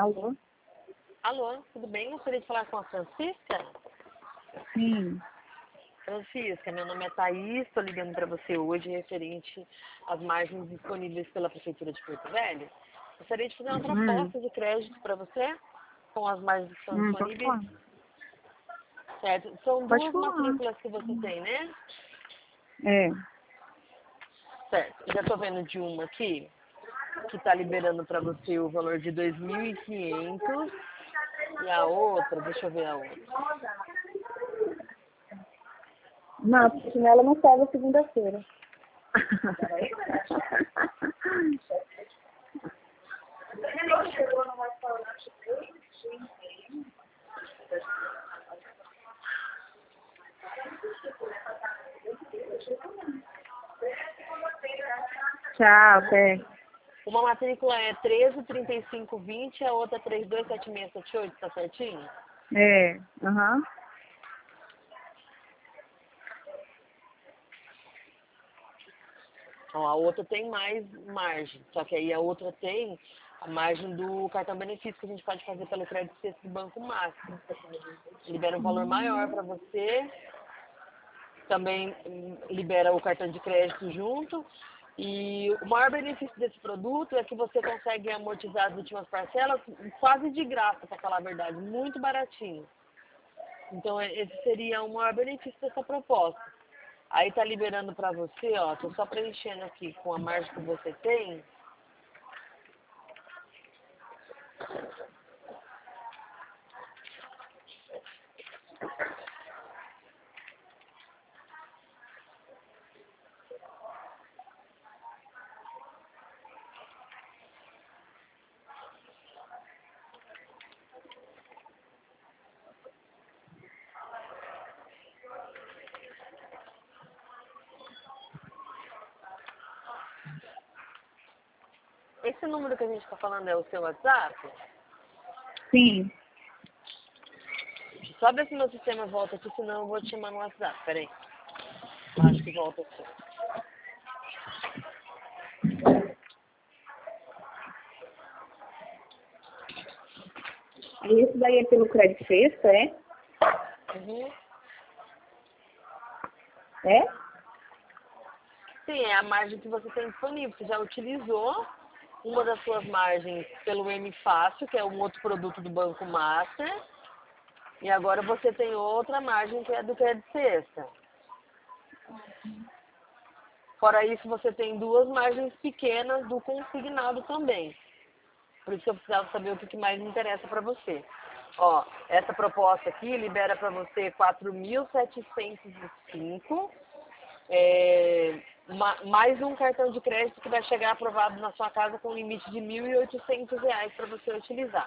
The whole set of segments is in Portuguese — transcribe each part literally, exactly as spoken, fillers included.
Alô? Alô, tudo bem? Gostaria de falar com a Francisca? Sim. Francisca, meu nome é Thaís, estou ligando para você hoje referente às margens disponíveis pela Prefeitura de Porto Velho. Gostaria de fazer uma Hum. proposta de crédito para você, com as margens que estão Hum, pode disponíveis. falar. Certo, são Pode duas falar. matrículas que você tem, né? É. Certo, já estou vendo de uma aqui, que está liberando para você o valor de dois mil e quinhentos. E a outra, deixa eu ver a outra. Não, porque senão ela não pega segunda-feira. Tchau, até. Uma matrícula é treze, trinta e cinco, vinte, a outra é trinta e dois, setenta e seis, setenta e oito, tá certinho? É, aham. Ó, a outra tem mais margem, só que aí a outra tem a margem do cartão benefício que a gente pode fazer pelo crédito sexto do Banco Máximo. Libera um valor maior para você, também hum, libera o cartão de crédito junto. E o maior benefício desse produto é que você consegue amortizar as últimas parcelas quase de graça, para falar a verdade, muito baratinho. Então é- esse seria o maior benefício dessa proposta. Aí tá liberando para você, ó, tô só preenchendo aqui com a margem que você tem. Esse número que a gente tá falando é o seu WhatsApp? Sim. Só ver se meu sistema volta aqui, senão eu vou te chamar no WhatsApp. Peraí. Acho que volta aqui. E esse daí é pelo crédito sexta, é? Uhum. É? Sim, é a margem que você tem disponível. Você já utilizou uma das suas margens pelo M Fácil, que é um outro produto do Banco Master. E agora você tem outra margem que é do crédito sexta. Fora isso, você tem duas margens pequenas do consignado também. Por isso que eu precisava saber o que que mais me interessa para você. Ó, essa proposta aqui libera para você quatro mil setecentos e cinco, é, ma- mais um cartão de crédito que vai chegar aprovado na sua casa com limite de mil e oitocentos reais para você utilizar.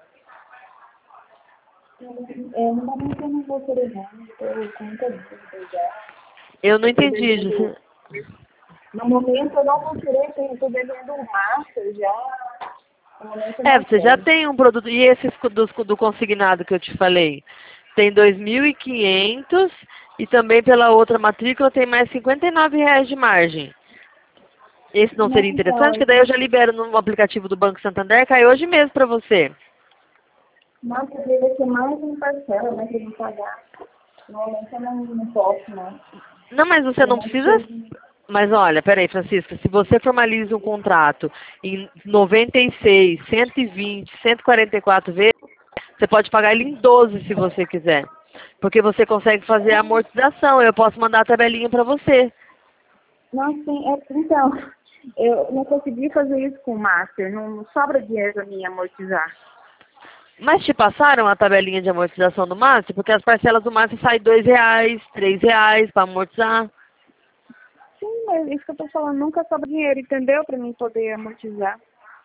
É, no momento eu não vou querer não, estou com muita dúvida já. Eu não Estou entendi, devendo, Júcia. no momento eu não vou querer, porque eu estou devendo um master já. No momento eu É, não você já quero. tem um produto. E esse do, do consignado que eu te falei? Tem dois mil e quinhentos e também pela outra matrícula tem mais cinquenta e nove reais de margem. Esse não Mas seria então, interessante? Que daí eu já libero no aplicativo do Banco Santander, cai hoje mesmo para você. nossa, vai ser mais uma parcela, né, que eu vou pagar. No momento eu não, não posso, não. Não, mas você Eu não não precisa. sei. Mas olha, peraí, Francisca, se você formaliza um contrato em noventa e seis, cento e vinte, cento e quarenta e quatro vezes, você pode pagar ele em doze se você quiser. Porque você consegue fazer a amortização. Eu posso mandar a tabelinha para você. Não, sim, é, então, eu não consegui fazer isso com o master, não, não sobra dinheiro para mim amortizar. Mas te passaram a tabelinha de amortização do Master? Porque as parcelas do Master saem dois reais, três reais para amortizar. Sim, é isso que eu tô falando, nunca sobra dinheiro, entendeu? Para mim poder amortizar.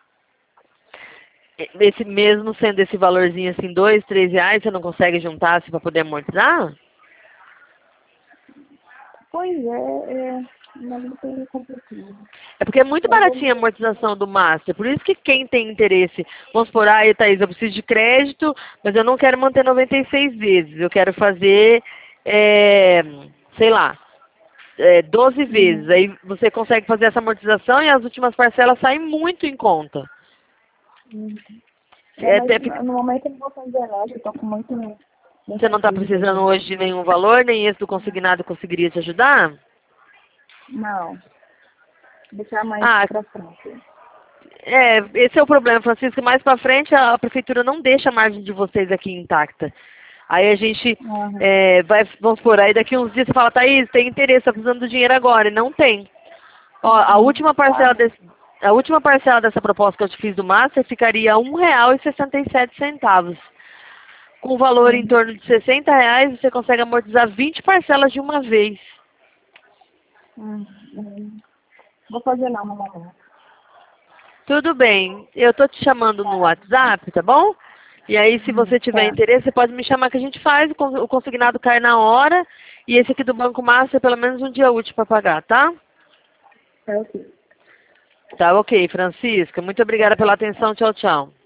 Esse mesmo sendo esse valorzinho assim, dois, três reais, você não consegue juntar assim, para poder amortizar? Pois é, é, mas não tem complicado. É porque é muito Mas baratinha a vamos, amortização do Master. Por isso que quem tem interesse, vamos supor, aí, Thaís, eu preciso de crédito, mas eu não quero manter noventa e seis vezes. Eu quero fazer, é, sei lá, é, doze vezes. uhum. Aí você consegue fazer essa amortização e as últimas parcelas saem muito em conta. Uhum. É, É, mas é, no momento eu não vou fazer nada, eu tô com muito... você não está precisando hoje de nenhum valor, nem esse do consignado conseguiria te ajudar? Não, deixar mais Ah, pra frente. é, esse é o problema, Francisco. Mais pra frente a, a prefeitura não deixa a margem de vocês aqui intacta. Aí a gente Uhum. é, vai, vamos supor, aí daqui uns dias você fala, Thaís, tem interesse, tá precisando do dinheiro agora, e não tem. Ó, a Uhum. última parcela desse, a última parcela dessa proposta que eu te fiz do Master ficaria um real e sessenta e sete centavos. Com valor em Uhum. torno de sessenta reais, você consegue amortizar vinte parcelas de uma vez. Uhum. Vou fazer não, no momento. Tudo bem. Eu tô te chamando no WhatsApp, tá bom? E aí, se Uhum. você tiver Tá. interesse, você pode me chamar que a gente faz. O con- o consignado cai na hora. E esse aqui do Banco Master, pelo menos um dia útil para pagar, tá? Tá ok. Tá ok, Francisca. Muito obrigada pela atenção. Tchau, tchau.